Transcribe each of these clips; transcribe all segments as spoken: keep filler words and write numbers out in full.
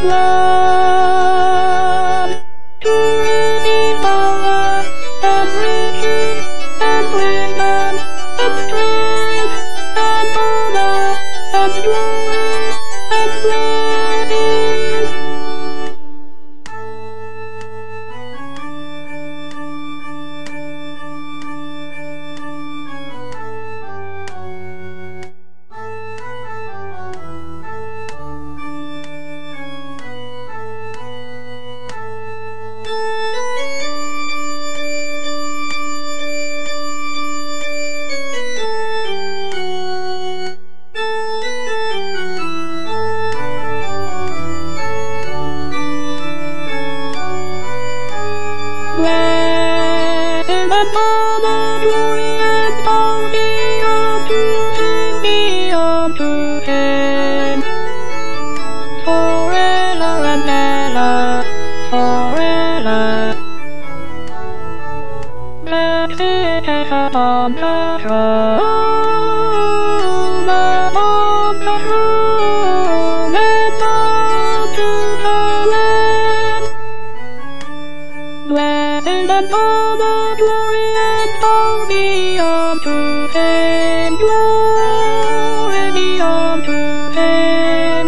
love. To receive power and riches and wisdom and strength and honor and glory and blessings. Blessed and Father, glory and power be unto him, be unto him, forever and ever, forever. Blessed is upon the throne, upon the throne, and unto the Lamb. Blessed and honor, glory and power be unto him, glory be unto him.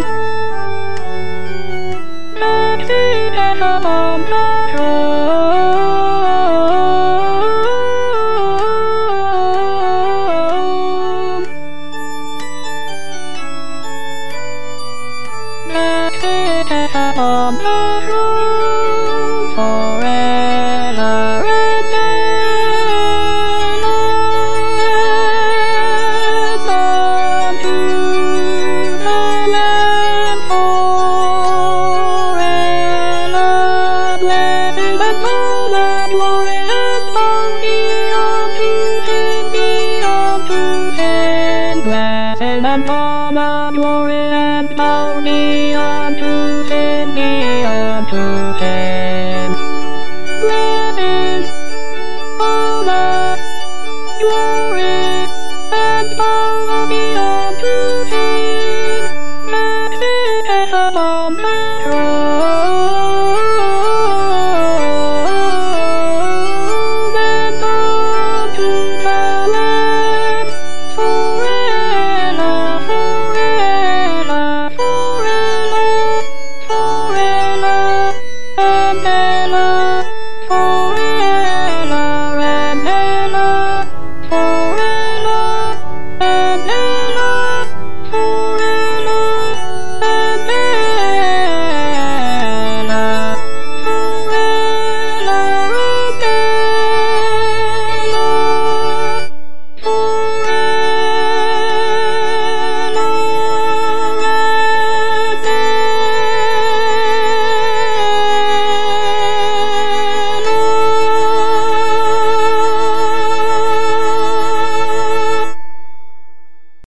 Blessed is upon the throne. Blessed is upon the throne forever and ever, and unto the Lamb forever. Blessed and honor, glory and power be unto him, be unto him. Blessed and honor, glory and power be unto him, be unto him.